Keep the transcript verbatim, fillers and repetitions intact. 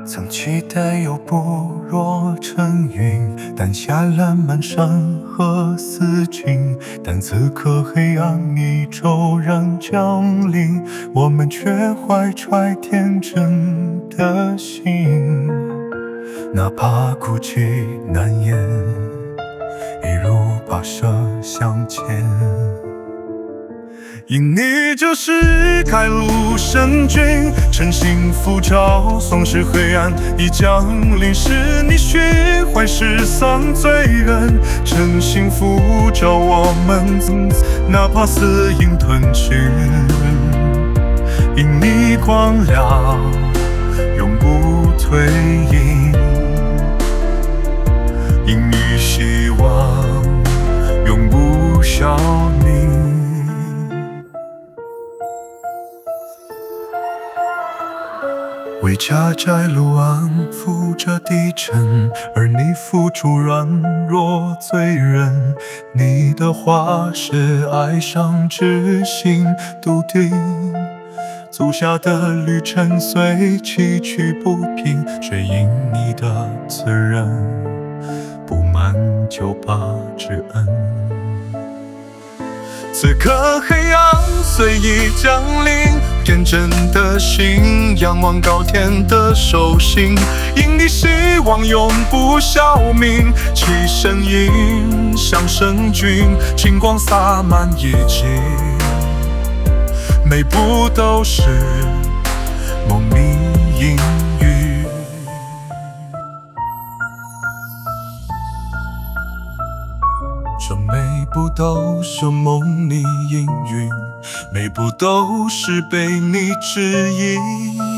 曾期待又不若成云，但下了满山河似锦。但此刻黑暗已骤然降临，我们却怀揣天真的心，哪怕哭泣难言，一路跋涉向前。因你就是开路神君，趁幸福照，纵使黑暗已降临，是你虚怀失丧罪人，趁幸福照我们，哪怕死影吞去。因你光亮永不退隐，因你希望永不消弭。为家摘路安抚着低沉，而你付出软弱罪人。你的话是哀伤之心笃定，足下的旅程虽崎岖不平，却因你的残忍不满九八之恩。此刻黑暗虽已降临，天真的心仰望高天的手心，因你希望永不消泯。其身影像圣君，金光洒满一季，每步都是梦里阴雨。这每步都是梦里阴云，每步都是被你指引。